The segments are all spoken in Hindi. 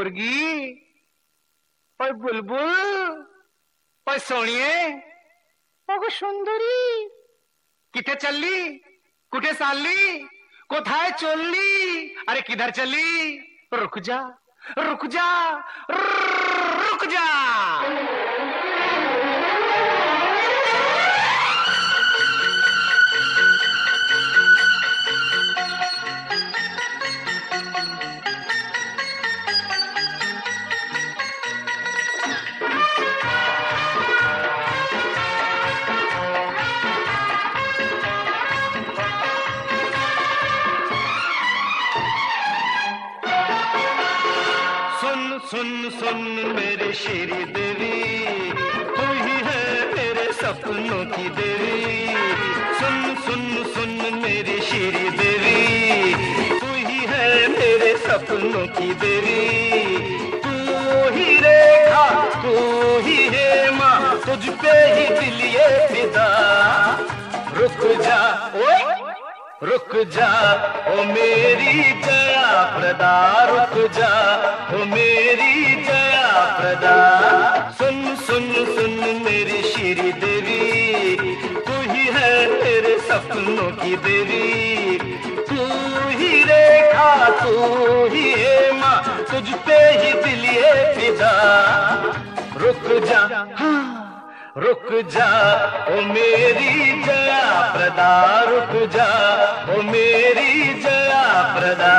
मुर्गी, ओए बुलबुल, ओए सोनिए, ओगो सुंदरी, किथे चलली, कुठे चालली, कोथाय चलली, अरे किधर चली, रुक जा, रुक जा, रुक जा। सुन सुन मेरे शेरी देवी, तू ही है मेरे सपनों की देवी। सुन सुन सुन मेरी शेरी देवी, तू ही है मेरे सपनों की देवी। तू ही रेखा, तू ही है माँ, तुझ पे ही दिल ये फिदा। रुक जा ओए, रुक जा ओ मेरी जया प्रदा, रुक जा ओ मेरी जया प्रदा। सुन सुन सुन मेरी शेरी देवी, तू ही है मेरे सपनों की देवी। तू ही रेखा, तू ही है माँ, तुझ पे ही दिल ये फिदा। रुक जा, हाँ रुक जा ओ मेरी जया प्रदा, रुक जा ओ मेरी जया प्रदा।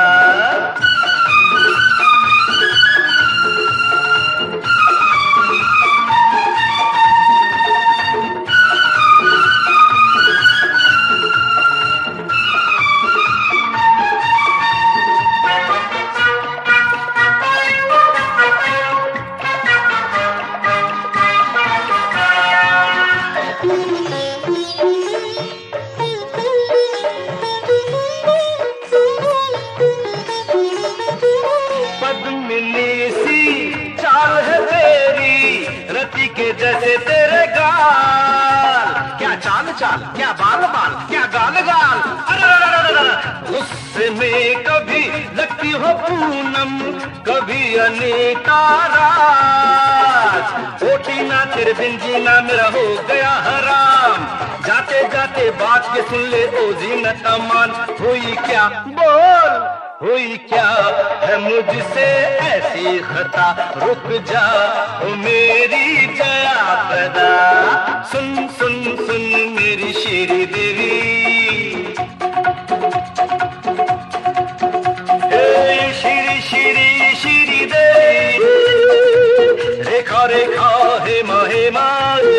के जैसे तेरे गाल, क्या चाल चाल, क्या बाल बाल, क्या गाल गाल। अरे गुस्से में कभी लगती हो पूनम, कभी अनीता राज। ओटी ना तेरे बिन जीना मेरा हो गया हराम। जाते जाते बात के सुन ले ओ जीनत अमान। हुई क्या बोल, हुई क्या है मुझसे ऐसी खता। रुक जा ओ मेरी जया प्रदा, सुन सुन सुन मेरी शेरी देवी। शेरी शेरी शेरी देवी, रेखा रेखा हेमा हेमा,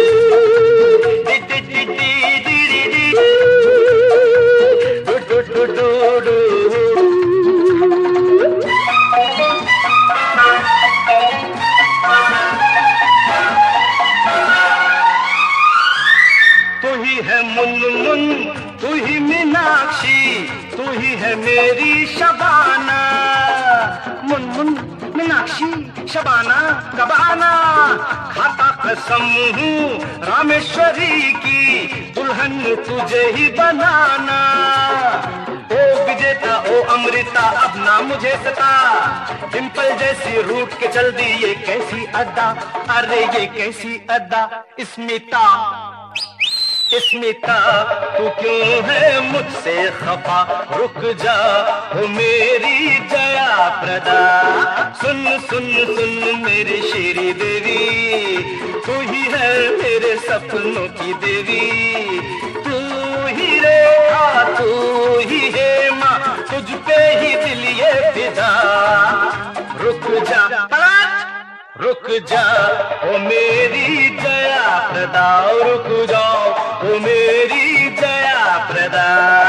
है मुनमुन, तू ही मीनाक्षी, तू ही है मेरी शबाना। मुनमुन मीनाक्षी शबाना कब आना, खाता कसम हूँ रामेश्वरी की, दुल्हन तुझे ही बनाना। ओ विजेता ओ अमृता अब ना मुझे सता, डिंपल जैसी रूठ के चल दी ये कैसी अदा। अरे ये कैसी अदा स्मिता, स्मिता तू क्यों है मुझसे खफा। रुक जा ओ मेरी जया प्रदा, सुन सुन सुन मेरी शेरी देवी। तू ही है मेरे सपनों की देवी। तू ही रेखा, तू ही है माँ, तुझ पे ही दिल ये फिदा। रुक जा, रुक जा ओ मेरी जया प्रदा, रुक जाओ ओ मेरी जया प्रदा।